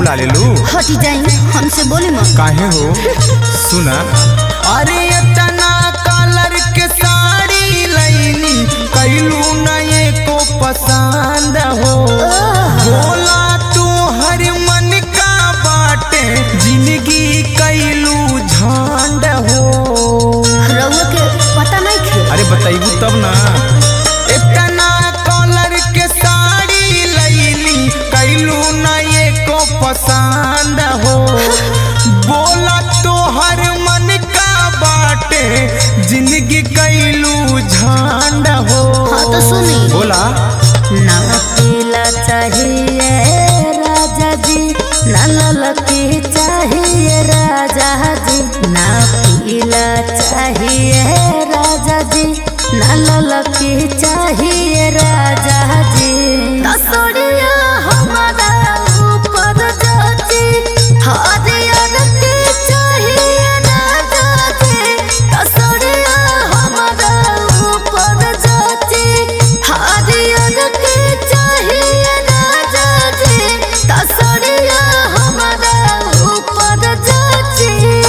फुला ले लू। हटी जाई हमसे बोली मत। काहे हो सुना। अरे इतना कलर के साड़ी लईनी कैलू नए को पसंद हो। बोला तू हर मन का बाटे जिंदगी कैलू झांड हो। रउआ के पता नहीं खे। अरे बताइबू तब ना। इतना कलर के साड़ी लईली कैलू नए को पसंद हो। बोला तो हर मन का बाटे जिंदगी कैलू झांड हो। हाँ तो सुनी। बोला ना पीला चाहिए राजा जी, ना ललकी चाहिए राजा जी। ना पीला चाहिए राजा जी, ना ललकी चाहिए राजा जी। तसोड़िया हमारा ऊपर जाची, हरियर की चाहिए राजा जी। तसोड़िया हमारा ऊपर जाची, हरियर की चाहिए राजा जी। तसोड़िया हमारा ऊपर जाची।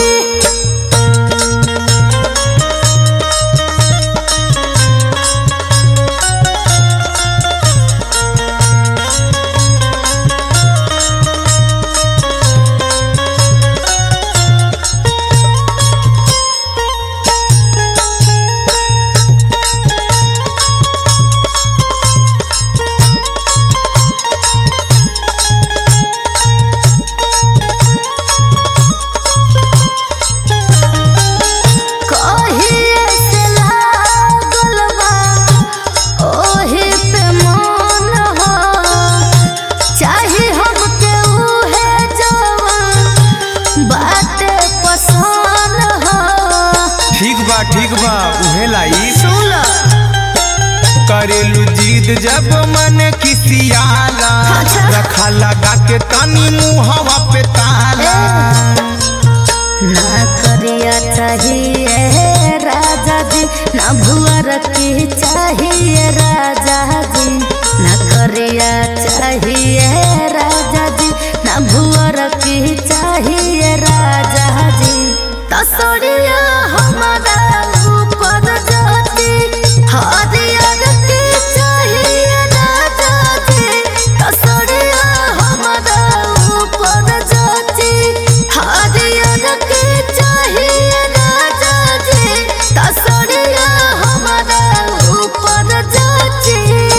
ठीक बा उहे लाई। सुन करेलू जीद जब मन किसियाला। अच्छा। रखा लगा के कानी मुहवा पे ताला। ना करिया चाहिए राजा जी, ना भुअर की चाहिए राजा जी। ना करिया चाहिए राजा जी, ना भुअर की चाहिए राजा जी। तसोड़िया हमारा ऊपर जाती, हरियर की चाहिए राजा जी। तसोड़िया हमारा ऊपर जाती, हरियर की चाहिए राजा जी। तसोड़िया हमारा ऊपर जाती।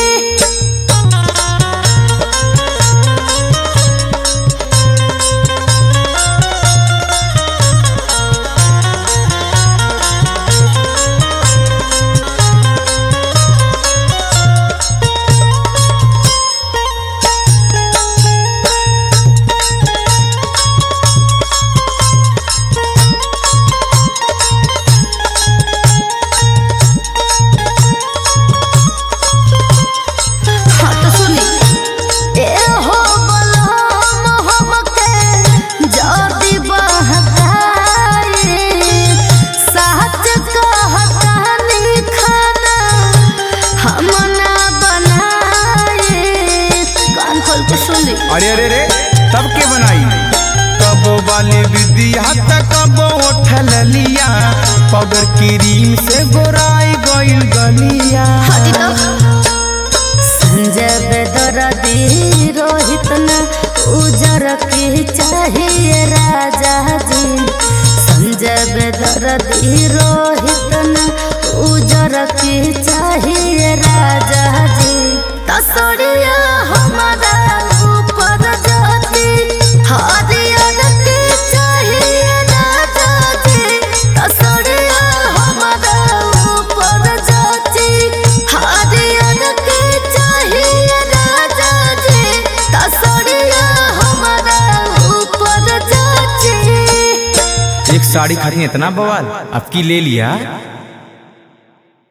अरे अरे रे तब के बनाई। कबो वाले विद्या तक कबो उठल लिया। पाउडर क्रीम से गोराई गइल गलिया। संजय बेदर्दी रोहित ना उजर की चाहिए राजा जी। संजय बेदर्दी रोहित ना उजर की चाहिए राजा जी। तसोड़िया हमारा ऊपर जाती, हरियर की चाहिए राजा जी। तसोड़िया हमारा ऊपर जाती, हरियर की चाहिए राजा जी। तसोड़िया हमारा ऊपर जाती। एक साड़ी खातिर इतना बवाल अब की ले लिया।